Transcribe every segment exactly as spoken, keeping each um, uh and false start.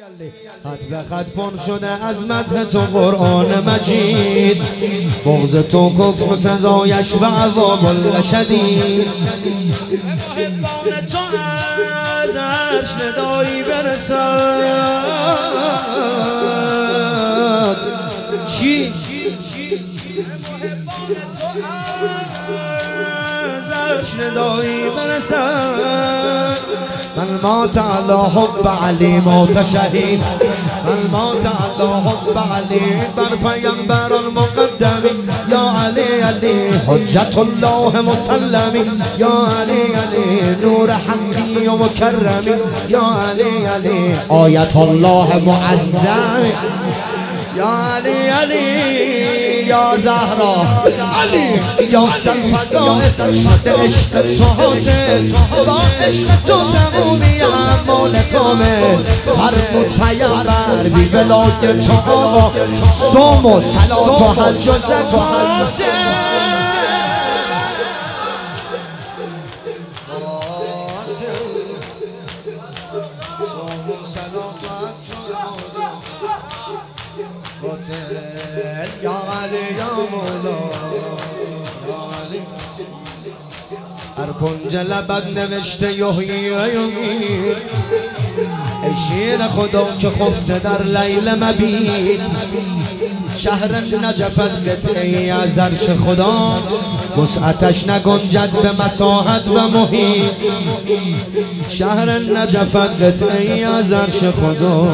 خط به خط پر شده از مدح تو قرآن مجید، بغض تو کفر سزایش و عذاب شدید. محبان تو از عرش ندایی برسد. چی؟ ندایی برسد. من مات علی حب علی موت شهید، من مات علی حب علی بر پیامبر المقدمی. یا علی علی حجت الله مسلمی، یا علی علی نور حقی و مکرمی، یا علی علی آیت الله معظم، یا علی علی یا زهرا علی یا سلفزا. عشق عشق تو حاصل با عشق تو تمومی اعمال کامل. فرمود پیامبر بی ولای تو آقا، صوم و صلات و حج و زکات و حج. یا علی یا مولا یا علی. هر کنج لبت نوشته یحیی و یمیت، ای شیر خدا که خفته در لیل مبیت. شهر نجفت قطعی از عرش خدا، وسعتش نگنجد به مساحت و محیط. شهر نجفت قطعی از عرش خدا،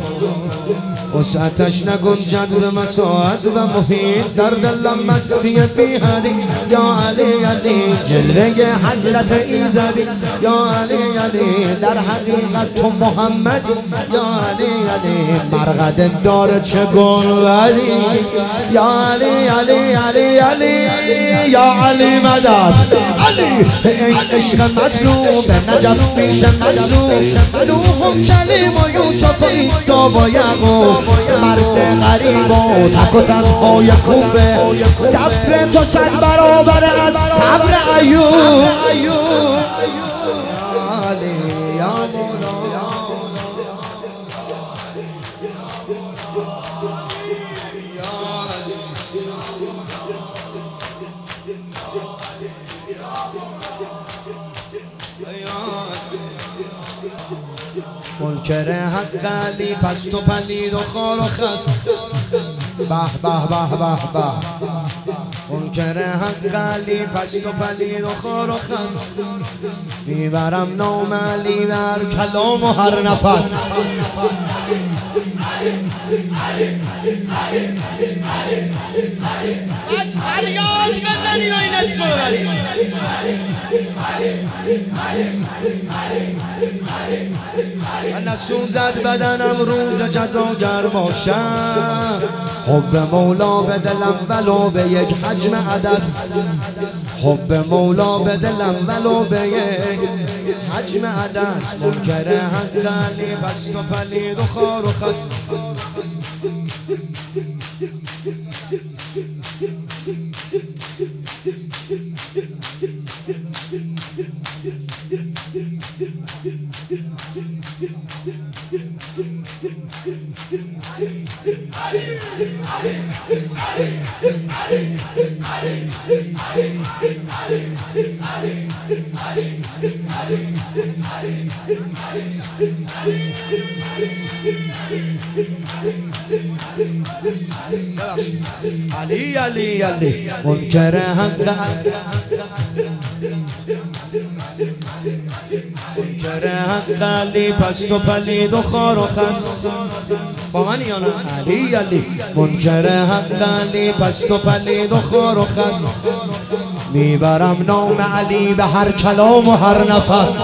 وسعتش نگنجد به مساحت و محیط. در دلم مستی بی حدی، یا علی علی جلوه حضرت ایزدی. یا علی علی در حقیقت تو محمدی، یا علی علی مرقد دار چه گنبدی. یا علی علی علی علی یا علی مدد علی. این عشق مطلوب نجف پیش مجذوب، نوح و کلیم و یوسف و عیسی و یعقوب. مرد غریب و تک و تنهای کوفه، صبر تو صد برابر از صبر ایوب. منکر حق علی پست و پلید و خار و خس. به به به به به. منکر حق علی پست و پلید و خار و خس. میبرم نام علی در کلام و هر نفس. باید فریاد بزنی و این اسم رو بزنی. من نسوزد بدنم روز جزاگر باشم. حب مولا به دلم ولو به یک حجم عدس. حب مولا به دلم ولو به یک حجم عدس. منکر حق علی پست و پلید و خار و خس. علی علی علی منکر حق، منکر حق علی پست و پلید و خار و خس. با من یا نه؟ علی علی منکر حق علی پست و پلید و خار و خس. میبرم نام علی به هر کلام و هر نفس.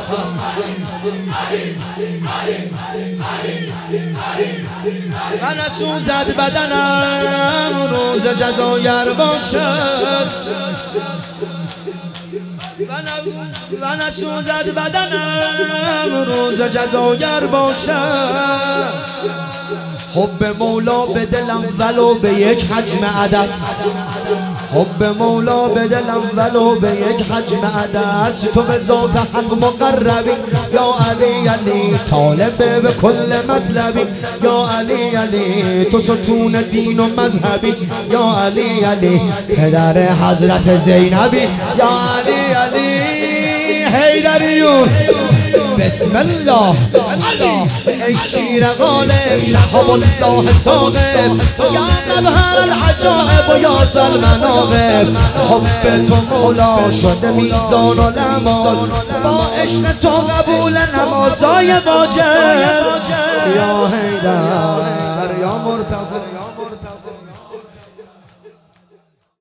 و نسوزد بدنم روز جزایر باشد. و نسوزد بدنم روز جزایر باشد. حب مولا به دلم ولو به یک حجم عدس، حب مولا به دلم ولو به یک حجم عدس. تو به ذات حق مقربی یا علی علی، طالب به کل مطلبی یا علی علی. تو ستون دین و مذهبی یا علی علی، پدر حضرت زینبی یا علی علی. حیدریون بسم الله ای شیر غالب شهاب الله صاحب، یا مظهر العجائب و یا ذا المناقب. حب تو مولا شده میزان و لمان، با عشق تو قبول نمازای واجب. یا حیدر یا مرتضی